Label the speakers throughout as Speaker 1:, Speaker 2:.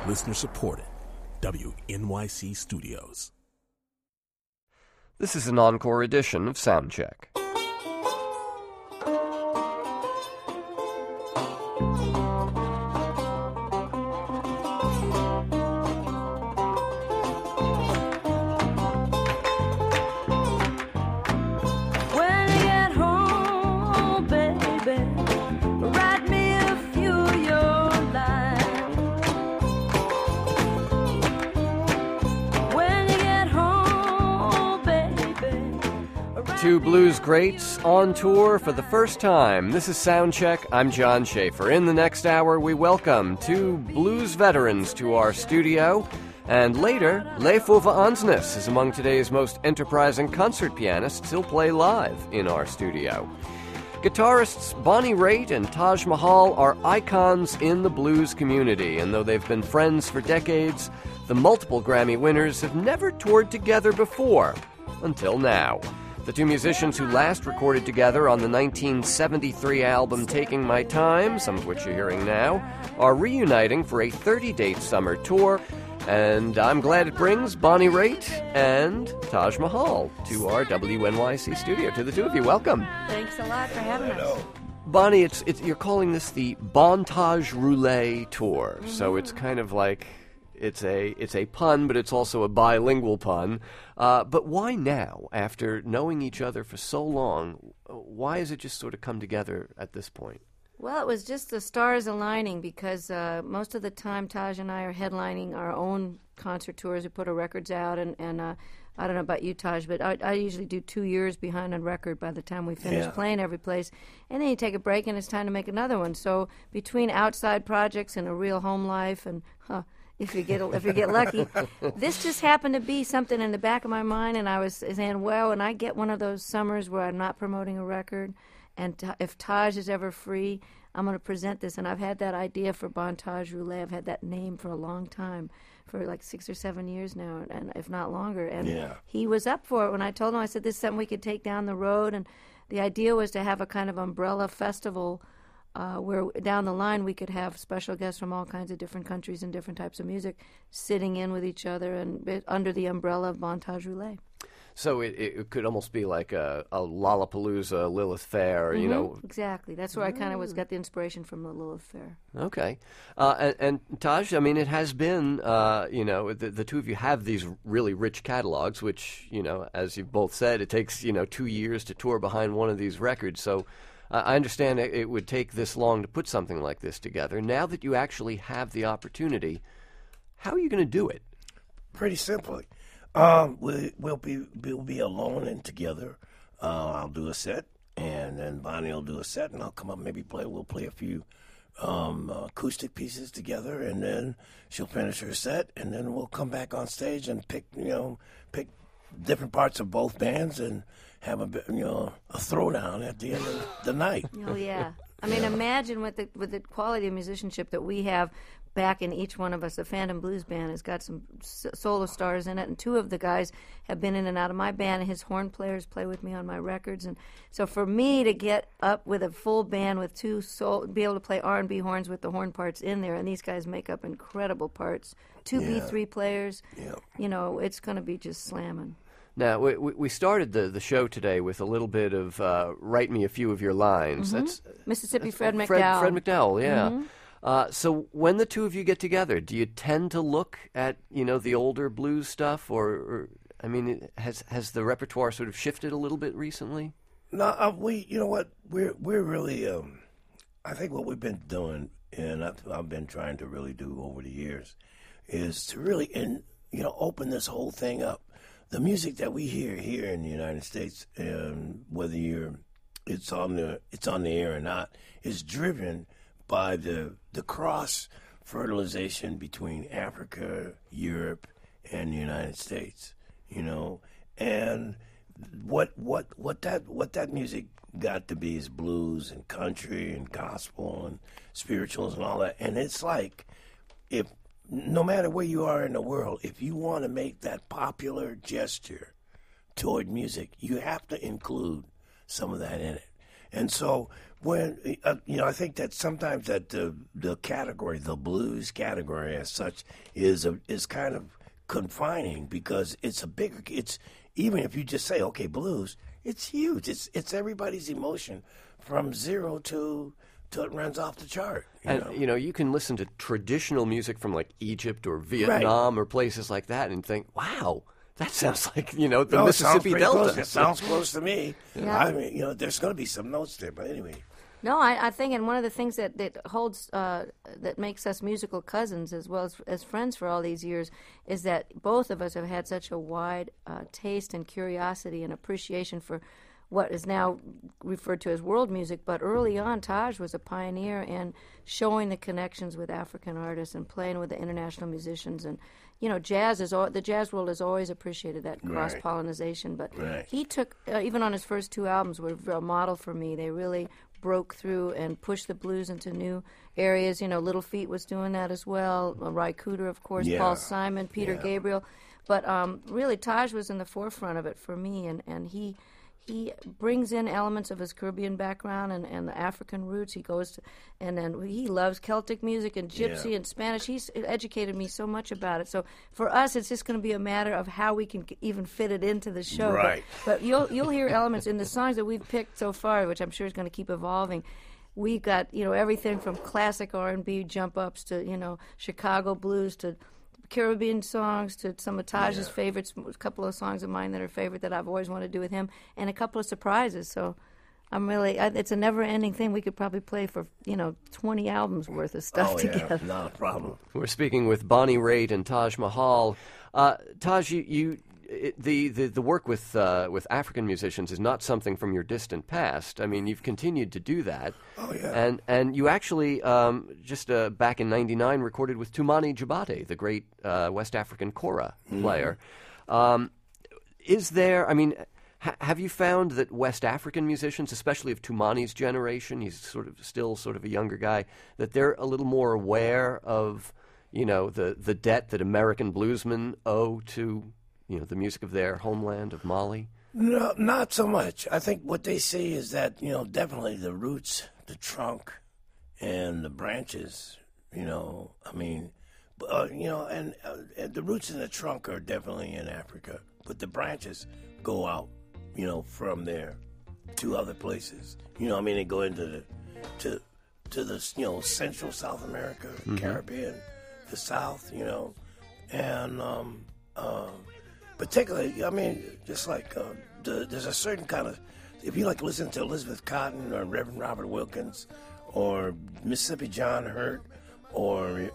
Speaker 1: Listener supported. WNYC Studios.
Speaker 2: This is an encore edition of Soundcheck. Two blues greats on tour for the first time. This is Soundcheck. I'm John Schaefer. In the next hour, we welcome two blues veterans to our studio. And later, Leif Ove Andsnes is among today's most enterprising concert pianists. He'll play live in our studio. Guitarists Bonnie Raitt and Taj Mahal are icons in the blues community, and though they've been friends for decades, the multiple Grammy winners have never toured together before, until now. The two musicians who last recorded together on the 1973 album Taking My Time, some of which you're hearing now, are reuniting for a 30-date summer tour, and I'm glad it brings Bonnie Raitt and Taj Mahal to our WNYC studio. To the two of you, welcome.
Speaker 3: Thanks a lot for having us.
Speaker 2: Bonnie, it's you're calling this the Bontage Roulette Tour, so it's kind of like it's a pun, but it's also a bilingual pun. But why now, after knowing each other for so long, why has it just sort of come together at this point?
Speaker 3: Well, it was just the stars aligning because most of the time Taj and I are headlining our own concert tours. We put our records out, and I don't know about you, Taj, but I usually do 2 years behind on record by the time we finish playing every place. And then you take a break, and it's time to make another one. So between outside projects and a real home life and... If you get lucky, this just happened to be something in the back of my mind, and I was saying, well, when I get one of those summers where I'm not promoting a record, and if Taj is ever free, I'm going to present this. And I've had that idea for Bontage Roulette. I've had that name for a long time, for like 6 or 7 years now, and if not longer. And he was up for it when I told him. I said, this is something we could take down the road, and the idea was to have a kind of umbrella festival where down the line we could have special guests from all kinds of different countries and different types of music sitting in with each other and under the umbrella of Bontage Roulette.
Speaker 2: So it could almost be like a Lollapalooza, Lilith Fair, you know.
Speaker 3: Exactly. That's where I kind of got the inspiration from the Lilith Fair.
Speaker 2: Okay. And Taj, I mean, it has been, the two of you have these really rich catalogs, which, as you've both said, it takes, 2 years to tour behind one of these records. So I understand it would take this long to put something like this together. Now that you actually have the opportunity, how are you going to do it?
Speaker 4: Pretty simply. We'll be alone and together. I'll do a set, and then Bonnie will do a set, and I'll come up, we'll play a few acoustic pieces together, and then she'll finish her set, and then we'll come back on stage and pick different parts of both bands and have a throwdown at the end of the night.
Speaker 3: Oh yeah, I mean, imagine with the quality of musicianship that we have back in each one of us. The Phantom Blues Band has got some solo stars in it, and two of the guys have been in and out of my band, and his horn players play with me on my records. And so for me to get up with a full band with be able to play R&B horns with the horn parts in there, and these guys make up incredible parts. Two B3 players, it's going to be just slamming.
Speaker 2: Now, we started the show today with a little bit of Write Me a Few of Your Lines.
Speaker 3: That's Mississippi Fred McDowell.
Speaker 2: Fred McDowell, yeah. So when the two of you get together, do you tend to look at, the older blues stuff? Or I mean, has the repertoire sort of shifted a little bit recently?
Speaker 4: No, we're really, I think what we've been doing, and I've been trying to really do over the years, is to really, open this whole thing up. The music that we hear here in the United States, whether it's on the air or not, is driven by the cross fertilization between Africa, Europe, and the United States. And what that music got to be is blues and country and gospel and spirituals and all that. And it's like, if no matter where you are in the world, if you want to make that popular gesture toward music, you have to include some of that in it. And so when I think that sometimes that the category, the blues category as such, is kind of confining because it's even if you just say blues, it's huge. It's everybody's emotion from zero to it runs off the chart.
Speaker 2: You can listen to traditional music from like Egypt or Vietnam or places like that and think, wow. That sounds like, the Mississippi Delta.
Speaker 4: It sounds close to me.
Speaker 3: Yeah.
Speaker 4: I mean, there's going to be some notes there, but anyway.
Speaker 3: No, I think, and one of the things that holds, that makes us musical cousins as well as friends for all these years is that both of us have had such a wide taste and curiosity and appreciation for what is now referred to as world music, but early on, Taj was a pioneer in showing the connections with African artists and playing with the international musicians. And, the jazz world has always appreciated that cross-pollination, but he took, even on his first two albums, were a model for me. They really broke through and pushed the blues into new areas. Little Feat was doing that as well. Ry Cooder, of course, Paul Simon, Peter Gabriel. But really, Taj was in the forefront of it for me, and he brings in elements of his Caribbean background and the African roots. He goes to, and then he loves Celtic music and Gypsy and Spanish. He's educated me so much about it. So for us, it's just going to be a matter of how we can even fit it into the show.
Speaker 4: Right.
Speaker 3: But you'll hear elements in the songs that we've picked so far, which I'm sure is going to keep evolving. We got everything from classic R&B jump ups to Chicago blues to Caribbean songs to some of Taj's favorites, a couple of songs of mine that are favorite that I've always wanted to do with him, and a couple of surprises. So I'm really, it's a never-ending thing. We could probably play for 20 albums worth of stuff together.
Speaker 4: Not a problem.
Speaker 2: We're speaking with Bonnie Raitt and Taj Mahal. Taj, the work with African musicians is not something from your distant past. I mean, you've continued to do that.
Speaker 4: Oh yeah.
Speaker 2: And you actually just back in '99 recorded with Toumani Diabaté, the great West African kora player. Is there? I mean, have you found that West African musicians, especially of Toumani's generation, he's still sort of a younger guy, that they're a little more aware of the debt that American bluesmen owe to the music of their homeland of Mali?
Speaker 4: No, not so much. I think what they see is that, definitely the roots, the trunk, and the branches, and the roots and the trunk are definitely in Africa, but the branches go out, from there to other places. They go into the Central South America, Caribbean, the South, and particularly, just like there's a certain kind of, if you like to listen to Elizabeth Cotton or Reverend Robert Wilkins or Mississippi John Hurt or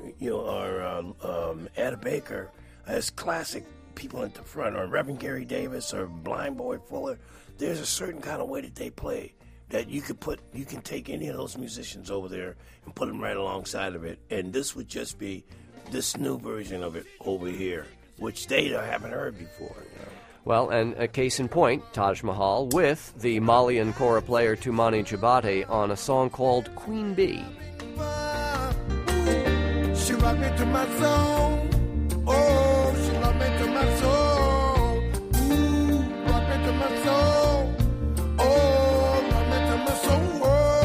Speaker 4: Etta Baker as classic people at the front, or Reverend Gary Davis or Blind Boy Fuller, there's a certain kind of way that they play that you can take any of those musicians over there and put them right alongside of it, and this would just be this new version of it over here, which they haven't heard before.
Speaker 2: Well, and a case in point, Taj Mahal with the Malian kora player Toumani Diabaté on a song called Queen Bee.
Speaker 5: She rocked me to my soul. Oh, she rocked me to my soul. Ooh, rocked me to my soul. Oh, rocked me to my soul.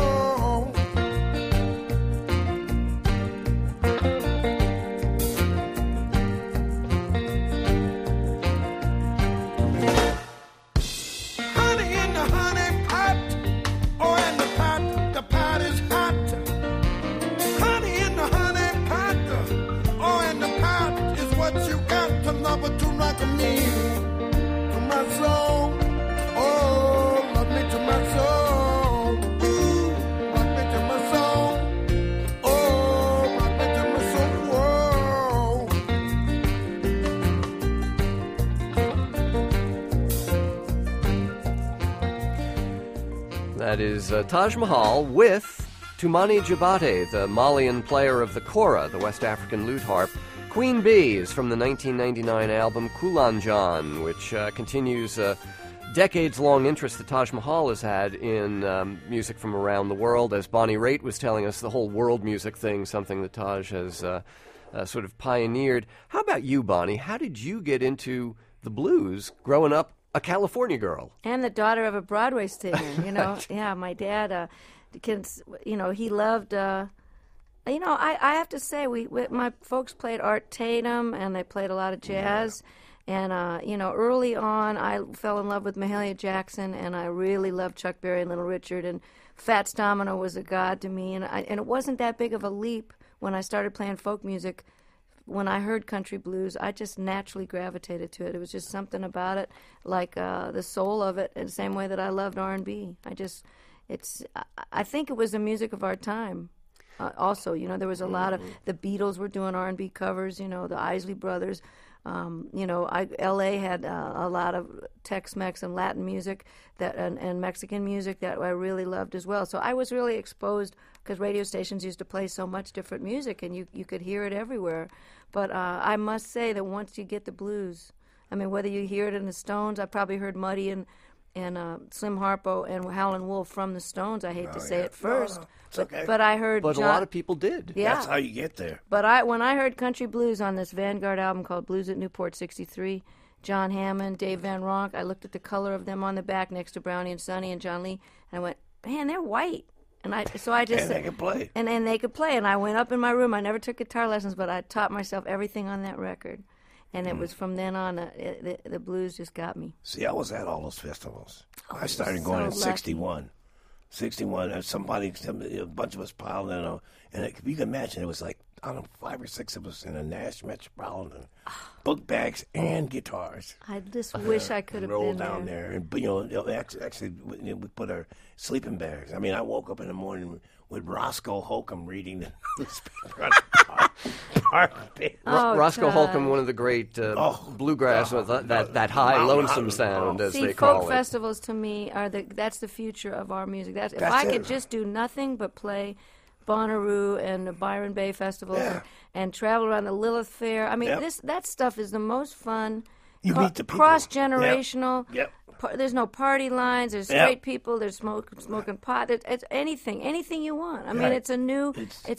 Speaker 5: Honey in the honey pot. Oh, and the pot is hot. Honey in the honey pot. Oh, and the pot is what you got to love her to rock me to my soul. Oh, love me to my soul. Ooh, rock me to my soul. Oh, rock me to my soul.
Speaker 2: That is Taj Mahal with Toumani Diabaté, the Malian player of the kora, the West African lute harp. Queen Bee is from the 1999 album Kulanjan, which continues a decades-long interest that Taj Mahal has had in music from around the world. As Bonnie Raitt was telling us, the whole world music thing, something that Taj has sort of pioneered. How about you, Bonnie? How did you get into the blues growing up a California girl.
Speaker 3: And the daughter of a Broadway singer, you know. Yeah, my dad, he loved, I have to say, my folks played Art Tatum, and they played a lot of jazz. And, early on, I fell in love with Mahalia Jackson, and I really loved Chuck Berry and Little Richard, and Fats Domino was a god to me. And it wasn't that big of a leap when I started playing folk music. When I heard country blues, I just naturally gravitated to it. It was just something about it, like the soul of it, in the same way that I loved R&B. I think it was the music of our time. Also, there was a lot of, the Beatles were doing R&B covers, the Isley Brothers. L.A. had a lot of Tex-Mex and Latin music and Mexican music that I really loved as well. So I was really exposed because radio stations used to play so much different music, and you could hear it everywhere. But I must say that once you get the blues, I mean, whether you hear it in the Stones, I probably heard Muddy and Slim Harpo and Howlin' Wolf from the Stones. I hate to say it first,
Speaker 4: it's okay.
Speaker 3: but I heard.
Speaker 2: But a lot of people did.
Speaker 3: Yeah,
Speaker 4: that's how you get there.
Speaker 3: But when I heard country blues on this Vanguard album called Blues at Newport '63, John Hammond, Dave Van Ronk, I looked at the color of them on the back next to Brownie and Sonny and John Lee, and I went, man, they're white. And I just
Speaker 4: and they could play.
Speaker 3: And they could play. And I went up in my room. I never took guitar lessons, but I taught myself everything on that record. And it was from then on, the blues just got me.
Speaker 4: See, I was at all those festivals. I started going in 61. 61, and a bunch of us piled in. And you can imagine, it was like, I don't know, 5 or 6 of us in a Nash Metropolitan, book bags and guitars.
Speaker 3: I just wish I could have
Speaker 4: rolled
Speaker 3: been
Speaker 4: down there. And, actually, we put our sleeping bags. I mean, I woke up in the morning with Roscoe Holcomb reading the newspaper on the park.
Speaker 2: Roscoe Holcomb, one of the great bluegrass, with that high, lonesome sound, as they call it.
Speaker 3: Folk festivals to me that's the future of our music. If I could just do nothing but play Bonnaroo and the Byron Bay festivals and travel around the Lilith Fair. I mean, that stuff is the most fun.
Speaker 4: You meet the people.
Speaker 3: Cross-generational.
Speaker 4: Yep.
Speaker 3: There's no party lines. There's straight people. There's smoking pot. It's anything you want. I mean, it's a new,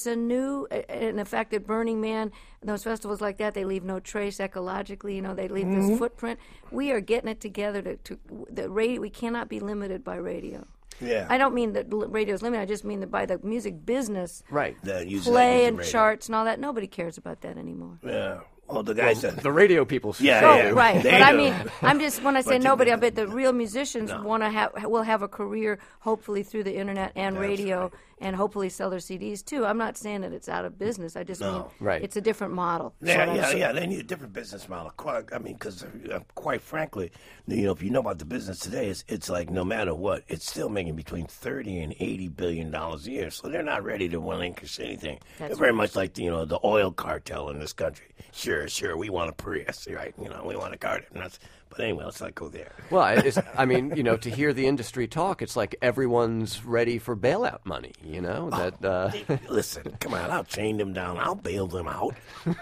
Speaker 3: and the fact that Burning Man, those festivals like that, they leave no trace ecologically. They leave this footprint. We are getting it together to the radio. We cannot be limited by radio.
Speaker 4: Yeah.
Speaker 3: I don't mean that radio's limited. I just mean that by the music business,
Speaker 2: right?
Speaker 3: Play and charts and all that. Nobody cares about that anymore.
Speaker 4: Yeah. Oh, the guys said
Speaker 2: the radio people.
Speaker 3: Right.
Speaker 4: They
Speaker 3: but
Speaker 4: do.
Speaker 3: I mean, I'm just when I say nobody, I bet the real musicians will have a career, hopefully through the internet and radio, and hopefully sell their CDs too. I'm not saying that it's out of business. I just mean it's a different model.
Speaker 4: Yeah. They need a different business model. I mean, because quite frankly, if you know about the business today, it's like no matter what, it's still making between $30 and $80 billion a year. So they're not ready to relinquish anything. They're very much like the oil cartel in this country. Sure, we want a Prius, right? We want a car. But anyway, let's not go there.
Speaker 2: Well, to hear the industry talk, it's like everyone's ready for bailout money,
Speaker 4: Listen, come on, I'll chain them down. I'll bail them out.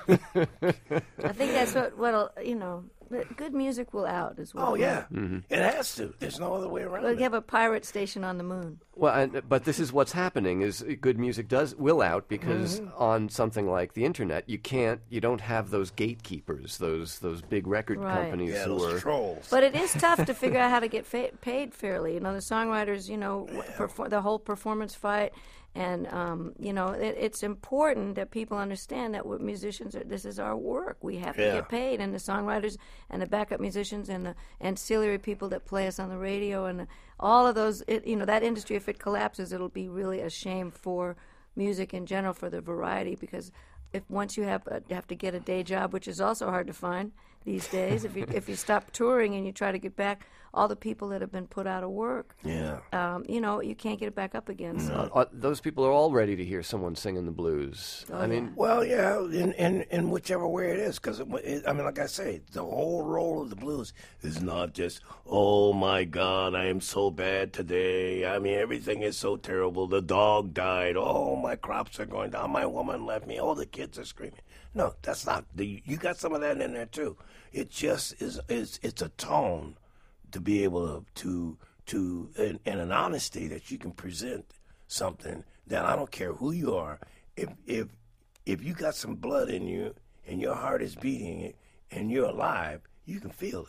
Speaker 3: I think that's what'll, good music will out as well.
Speaker 4: Oh, yeah. Mm-hmm. It has to. There's no other way around it.
Speaker 3: We have a pirate station on the moon.
Speaker 2: Well, but this is what's happening, is good music will out because on something like the internet, you don't have those gatekeepers, those big record companies who
Speaker 4: those
Speaker 2: are
Speaker 4: trolls.
Speaker 3: But it is tough to figure out how to get paid fairly. The songwriters, the whole performance fight. And, it's important that people understand that we're musicians, this is our work. We have to get paid. And the songwriters and the backup musicians and the ancillary people that play us on the radio and all of those, that industry, if it collapses, it'll be really a shame for music in general, for the variety, because once you have to get a day job, which is also hard to find these days, if you stop touring and you try to get back, all the people that have been put out of work, you can't get it back up again. So.
Speaker 2: Those people are all ready to hear someone singing the blues.
Speaker 4: Well, in whichever way it is, because like I say, the whole role of the blues is not just, oh my God, I am so bad today. I mean, everything is so terrible. The dog died. Oh, my crops are going down. My woman left me. Oh, the kids are screaming. No, that's not. You got some of that in there too. It just is. It's a tone to be able to and an honesty that you can present something that I don't care who you are. If you got some blood in you and your heart is beating and you're alive, you can feel this.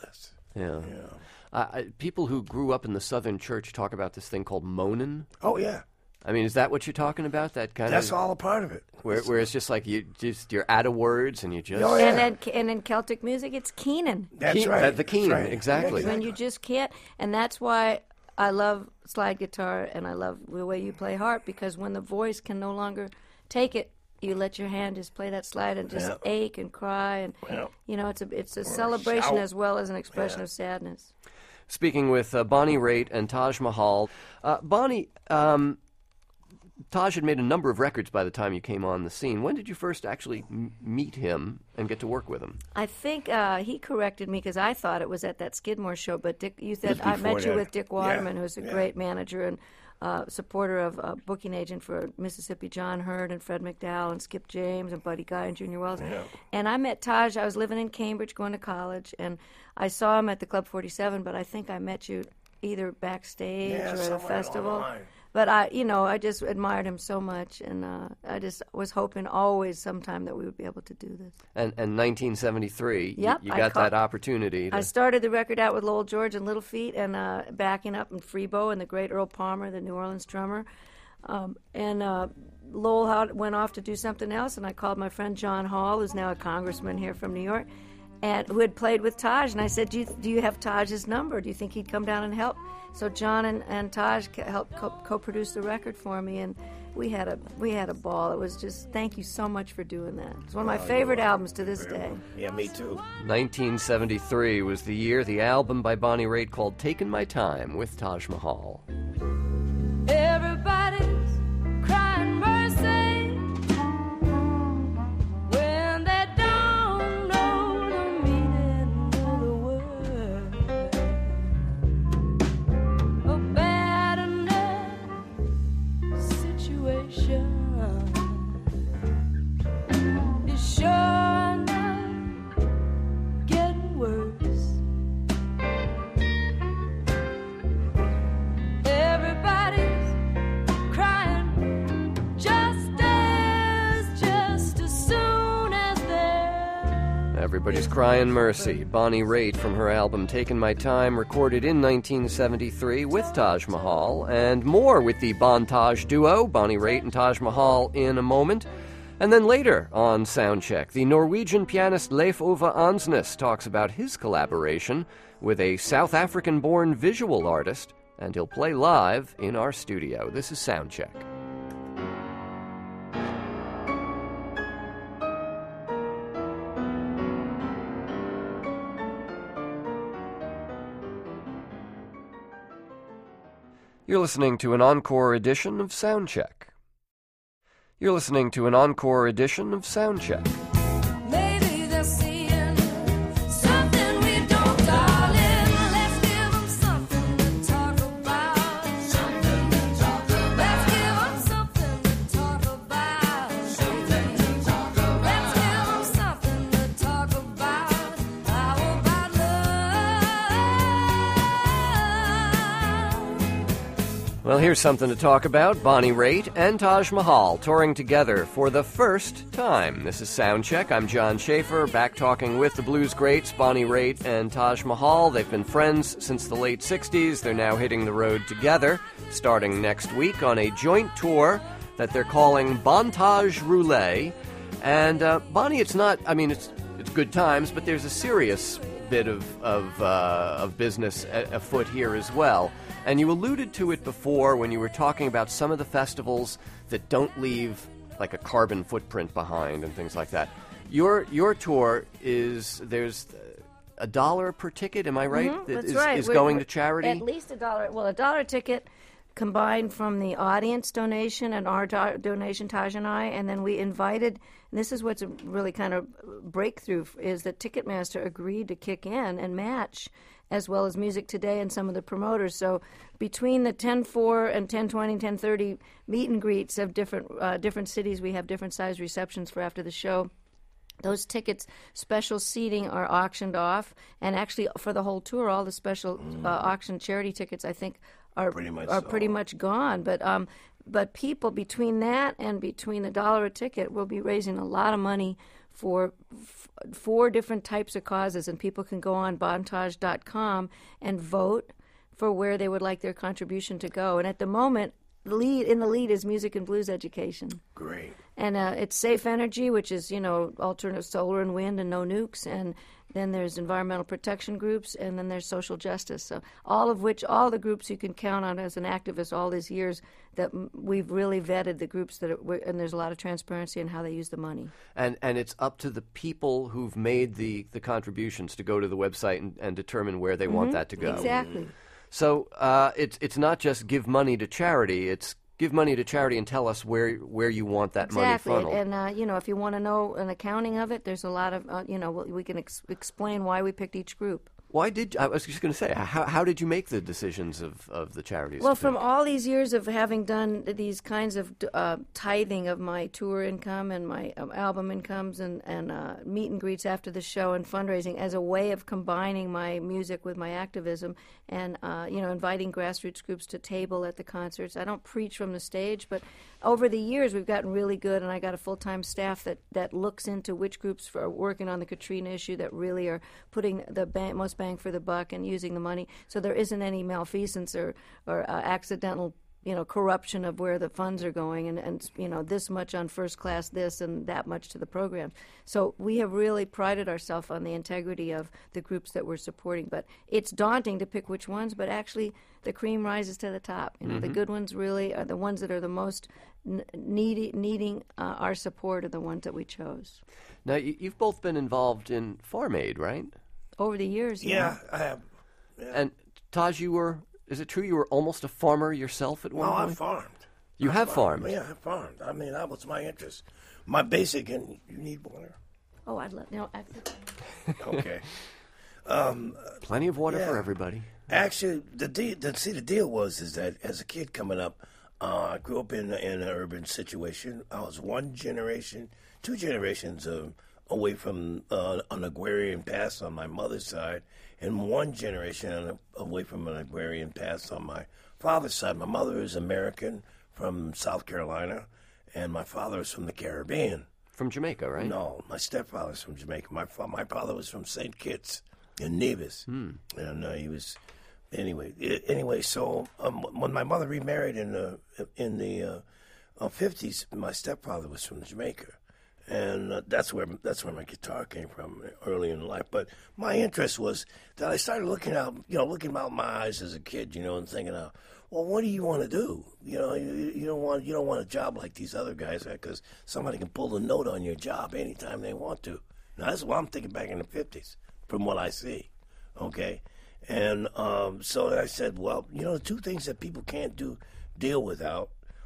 Speaker 2: Yeah. People who grew up in the Southern Church talk about this thing called moaning.
Speaker 4: Oh, yeah.
Speaker 2: I mean, is that what you're talking about? That kind
Speaker 4: That's
Speaker 2: of
Speaker 4: all a part of it.
Speaker 2: where it's just like you're out of words and you just
Speaker 4: Oh, yeah.
Speaker 3: And in Celtic music, it's keening.
Speaker 4: That's right.
Speaker 2: the keen,
Speaker 4: That's right.
Speaker 2: exactly.
Speaker 4: Yeah,
Speaker 3: When you just can't, and that's why I love slide guitar and I love the way you play harp, because when the voice can no longer take it, you let your hand just play that slide and just ache and cry, and you know, it's a celebration
Speaker 4: shout.
Speaker 3: as well as an expression of sadness.
Speaker 2: Speaking with Bonnie Raitt and Taj Mahal. Bonnie, Taj had made a number of records by the time you came on the scene. When did you first actually meet him and get to work with him?
Speaker 3: I think he corrected me because I thought it was at that Skidmore show, but Dick, you said
Speaker 4: It was
Speaker 3: I met
Speaker 4: before
Speaker 3: you
Speaker 4: that.
Speaker 3: with Dick Waterman,
Speaker 4: Yeah,
Speaker 3: who's a
Speaker 4: yeah.
Speaker 3: great manager and supporter of booking agent for Mississippi John Hurt and Fred McDowell and Skip James and Buddy Guy and Junior Wells.
Speaker 4: Yeah.
Speaker 3: And I met Taj. I was living in Cambridge going to college, and I saw him at the Club 47, but I think I met you either backstage
Speaker 4: Yeah,
Speaker 3: or at a
Speaker 4: somewhere along the
Speaker 3: festival.
Speaker 4: line.
Speaker 3: But I just admired him so much, and I just was hoping always sometime that we would be able to do this.
Speaker 2: And 1973,
Speaker 3: Yep,
Speaker 2: you
Speaker 3: I
Speaker 2: got
Speaker 3: caught-
Speaker 2: that opportunity.
Speaker 3: I started the record out with Lowell George and Little Feat, and backing up in Freebo and the great Earl Palmer, the New Orleans drummer. Lowell went off to do something else, and I called my friend John Hall, who's now a congressman here from New York, and who had played with Taj. And I said, do you have Taj's number? Do you think he'd come down and help? So John and Taj helped co-produce the record for me, and we had a ball. It was just, thank you so much for doing that. It's one of my favorite albums to this day.
Speaker 4: Yeah, me too.
Speaker 2: 1973 was the year the album by Bonnie Raitt called Taking My Time with Taj Mahal.
Speaker 6: Everybody's crying mercy when they don't know the meaning of the word. A bad enough situation is sure enough getting worse. Everybody's crying just as soon as they're
Speaker 2: Everybody's Crying Mercy. Bonnie Raitt from her album Taking My Time, recorded in 1973 with Taj Mahal, and more with the Bon Taj duo, Bonnie Raitt and Taj Mahal, in a moment. And then later on Soundcheck, the Norwegian pianist Leif Ove Ansnes talks about his collaboration with a South African-born visual artist, and he'll play live in our studio. This is Soundcheck. You're listening to an encore edition of Soundcheck. You're listening to an encore edition of Soundcheck.
Speaker 6: maybe they're seeing something we don't, darling. Let's give them something to talk about. Something to talk about. Let's give them something to talk about. Something to talk about. Let's give them something to talk about. How about love?
Speaker 2: Well, here's something to talk about. Bonnie Raitt and Taj Mahal touring together for the first time. This is Soundcheck. I'm John Schaefer, back talking with the blues greats Bonnie Raitt and Taj Mahal. They've been friends since the late 60s. They're now hitting the road together, starting next week on a joint tour that they're calling Bontage Roulette. And Bonnie, it's not, I mean, it's good times, but there's a serious bit of business afoot here as well. And you alluded to it before when you were talking about some of the festivals that don't leave like a carbon footprint behind and things like that. Your tour there's $1 per ticket, am I right? That
Speaker 3: That's right.
Speaker 2: Is
Speaker 3: We're-
Speaker 2: going
Speaker 3: we're
Speaker 2: to charity?
Speaker 3: At least $1. Well, $1 ticket combined from the audience donation and our donation, Taj and I, and then we invited, and this is what's a really kind of breakthrough, is that Ticketmaster agreed to kick in and match, as well as Music Today and some of the promoters. So between the 10-4 and 10-20 and 10-30 meet and greets of different cities, we have different size receptions for after the show. Those tickets, special seating, are auctioned off, and actually for the whole tour, all the special auction charity tickets, I think, are pretty much gone. But people, between that and between $1 a ticket, will be raising a lot of money for four different types of causes, and people can go on bontage.com and vote for where they would like their contribution to go. And at the moment, the lead is music and blues education.
Speaker 4: Great.
Speaker 3: And it's Safe Energy, which is, alternative solar and wind and no nukes. And then there's environmental protection groups, and then there's social justice. So all the groups you can count on as an activist all these years, that we've really vetted the groups and there's a lot of transparency in how they use the money.
Speaker 2: And it's up to the people who've made the contributions to go to the website and determine where they want that to go.
Speaker 3: Exactly.
Speaker 2: So it's not just give money to charity, it's give money to charity and tell us where you want that money funneled.
Speaker 3: And, if you want to know an accounting of it, there's a lot of, we can explain why we picked each group.
Speaker 2: I was just going to say, how did you make the decisions of the charities?
Speaker 3: Well, from all these years of having done these kinds of tithing of my tour income and my album incomes and meet and greets after the show and fundraising as a way of combining my music with my activism and, inviting grassroots groups to table at the concerts. I don't preach from the stage, but over the years we've gotten really good, and I got a full-time staff that looks into which groups are working on the Katrina issue that really are putting the most bang for the buck and using the money, so there isn't any malfeasance or accidental corruption of where the funds are going, and this much on first class this and that much to the program. So we have really prided ourselves on the integrity of the groups that we're supporting. But it's daunting to pick which ones, but actually the cream rises to the top. The good ones really are the ones that are the most needing our support are the ones that we chose.
Speaker 2: Now, you've both been involved in Farm Aid, right?
Speaker 3: Over the years,
Speaker 4: Yeah, I have. Yeah.
Speaker 2: And Taj, is it true you were almost a farmer yourself at one
Speaker 4: No,
Speaker 2: point?
Speaker 4: I farmed.
Speaker 2: You have farmed?
Speaker 4: Yeah, I farmed. I mean, that was my interest. My basic, and you need water.
Speaker 3: Oh, I'd love.
Speaker 4: Okay.
Speaker 2: Plenty of water
Speaker 4: Yeah.
Speaker 2: for everybody.
Speaker 4: Actually, the deal was that as a kid coming up, I grew up in an urban situation. I was two generations away from an agrarian past on my mother's side, and one generation away from an agrarian past on my father's side. My mother is American from South Carolina, and my father is from the Caribbean.
Speaker 2: From Jamaica, right?
Speaker 4: No, my stepfather's from Jamaica. My father was from St. Kitts in Nevis, and he was anyway. So when my mother remarried in the 50s, my stepfather was from Jamaica. And that's where my guitar came from early in life. But my interest was that I started looking out my eyes as a kid, and thinking, well, what do you want to do? You don't want a job like these other guys, because somebody can pull a note on your job anytime they want to. Now that's what I'm thinking back in the 50s, from what I see. Okay, and so I said, well, the two things that people can't deal without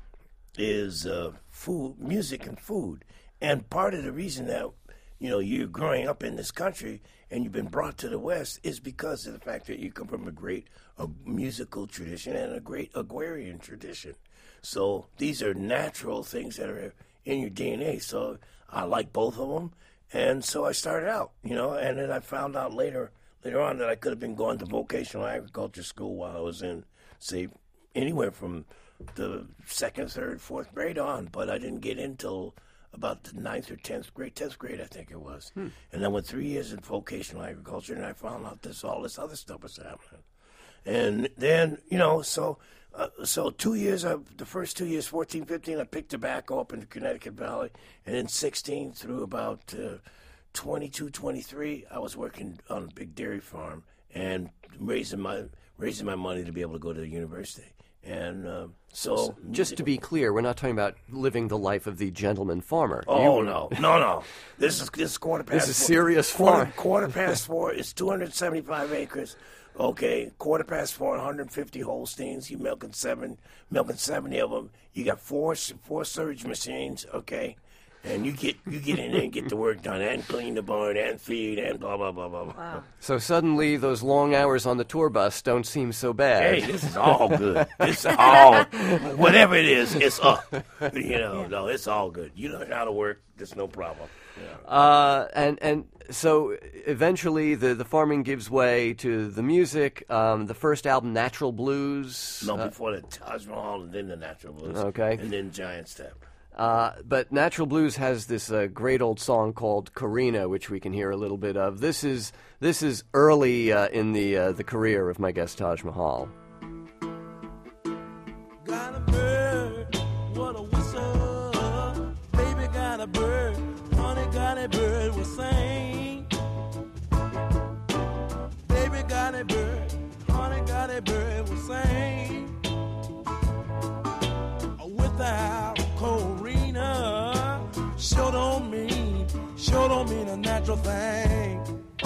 Speaker 4: is food, music, and food. And part of the reason that, you're growing up in this country and you've been brought to the West is because of the fact that you come from a great musical tradition and a great agrarian tradition. So these are natural things that are in your DNA. So I like both of them. And so I started out, and then I found out later on that I could have been going to vocational agriculture school while I was in, say, anywhere from the 2nd, 3rd, 4th grade on. But I didn't get in until about the 9th or 10th grade, I think it was. And I went 3 years in vocational agriculture, and I found out all this other stuff was happening. And then, so 2 years, the first 2 years, 14, 15, I picked tobacco up in the Connecticut Valley. And then 16 through about 22, 23, I was working on a big dairy farm and raising my money to be able to go to the university. And so,
Speaker 2: just to be clear, we're not talking about living the life of the gentleman farmer.
Speaker 4: Oh, no. This is quarter past.
Speaker 2: This is serious farm.
Speaker 4: Quarter past 4. It's 275 acres. Okay, quarter past 4, 150 Holsteins. You milking 70 of them. You got four surge machines. Okay. And you get in there and get the work done and clean the barn and feed and blah, blah, blah, blah, blah.
Speaker 3: Wow.
Speaker 2: So suddenly those long hours on the tour bus don't seem so bad.
Speaker 4: Hey, this is all good. It's all, whatever it is, it's up. No, it's all good. You learn how to work, there's no problem. Yeah.
Speaker 2: And so eventually the farming gives way to the music. The first album, Natural Blues.
Speaker 4: No, before the Taj Mahal and then the Natural Blues.
Speaker 2: Okay.
Speaker 4: And then Giant Step.
Speaker 2: But Natural Blues has this great old song called Corina, which we can hear a little bit of. This is early in the career of my guest Taj Mahal.
Speaker 5: Got a bird, what a whistle. Baby got a bird, honey got a bird will sing. Baby got a bird, honey got a bird will sing. Without Corina, sure don't mean a natural thing.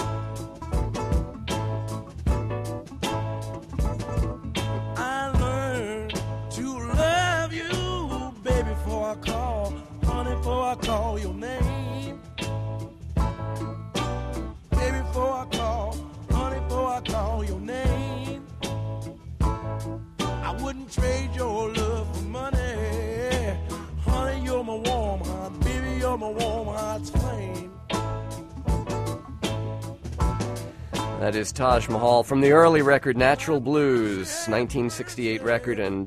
Speaker 5: I learned to love you, baby, before I call, honey, before I call your name. Baby, before I call, honey, before I call your name. I wouldn't trade your love for money. Honey, you're my warm heart, baby, you're my warm heart's flame.
Speaker 2: That is Taj Mahal from the early record Natural Blues, 1968 record, and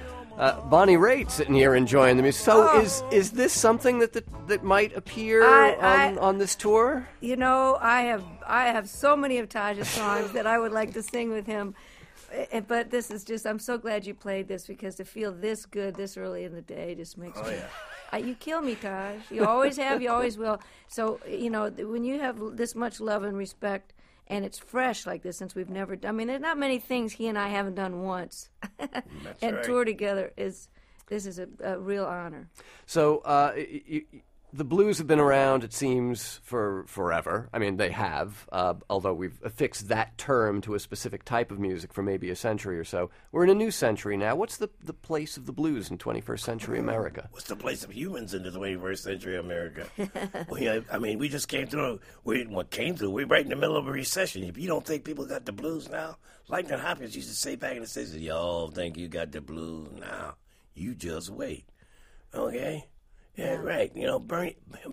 Speaker 2: Bonnie Raitt sitting here enjoying the music. So is this something that might appear on this tour?
Speaker 3: You know, I have so many of Taj's songs that I would like to sing with him. But this is just, I'm so glad you played this, because to feel this good this early in the day just makes me... you kill me, Taj. You always have, you always will. So, you know, when you have this much love and respect, and it's fresh like this, since we've never... I mean, there's not many things he and I haven't done once. And right. Tour together this is a real honor.
Speaker 2: So, the blues have been around, it seems, for forever. I mean, they have, although we've affixed that term to a specific type of music for maybe a century or so. We're in a new century now. What's the place of the blues in 21st century America?
Speaker 4: What's the place of humans in the 21st century America? Well, yeah, I mean, we just came through. We're right in the middle of a recession. If you don't think people got the blues now, Lightning Hopkins used to say back in the 60s, y'all think you got the blues now. You just wait. Okay? Yeah, right. You know, Bernie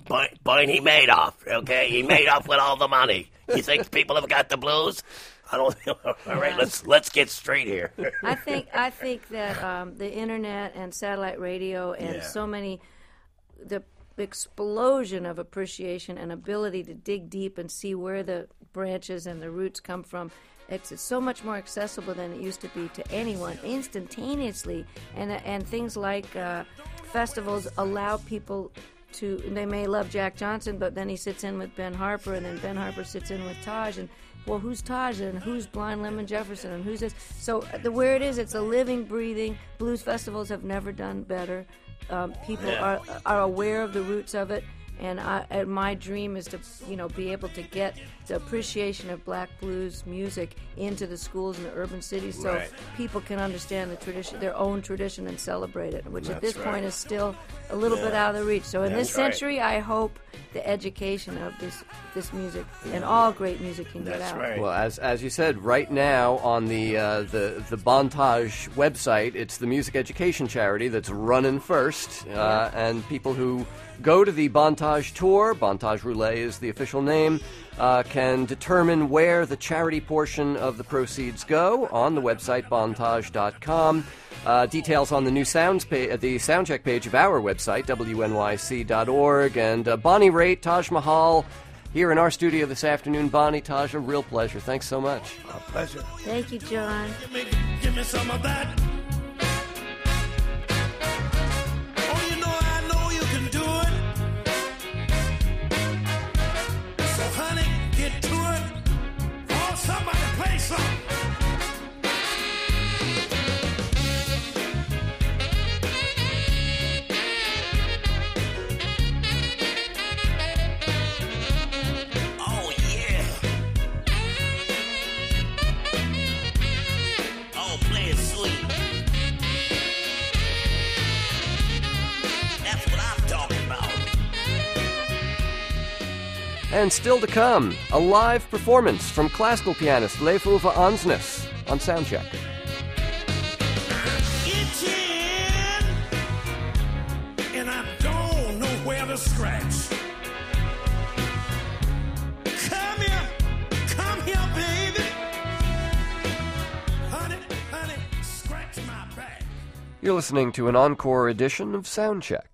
Speaker 4: Madoff, okay? He made off with all the money. You think people have got the blues? I don't know. All right, let's get straight here.
Speaker 3: I think that the internet and satellite radio and so many, the explosion of appreciation and ability to dig deep and see where the branches and the roots come from, it's so much more accessible than it used to be to anyone instantaneously, and things like festivals allow people to, they may love Jack Johnson, but then he sits in with Ben Harper, and then Ben Harper sits in with Taj, and well, who's Taj, and who's Blind Lemon Jefferson, and who's this? So where it is, it's a living, breathing. Blues festivals have never done better. People are aware of the roots of it, and my dream is to, you know, be able to get the appreciation of black blues music into the schools in the urban cities, so people can understand the tradition, their own tradition, and celebrate it, which at this point is still a little bit out of the reach. So in this century, I hope the education of this music and all great music can get out.
Speaker 2: Well, as you said, right now on the Bontage website, it's the music education charity that's running first, and people who go to the Bontage tour, Bontage Roulette is the official name, can determine where the charity portion of the proceeds go on the website bontage.com. Details on the new the soundcheck page of our website, wnyc.org. And Bonnie Raitt, Taj Mahal, here in our studio this afternoon. Bonnie, Taj, a real pleasure. Thanks so much.
Speaker 4: A pleasure.
Speaker 3: Thank you, John.
Speaker 5: Give me some of that. Oh, you know, I know you can do it. So, honey, get to it. Oh, somebody play something.
Speaker 2: And still to come, a live performance from classical pianist Leif Ove Ansnes on Soundcheck.
Speaker 5: Itching, and I don't know where to scratch. Come here, baby. Honey, scratch my back.
Speaker 2: You're listening to an encore edition of Soundcheck.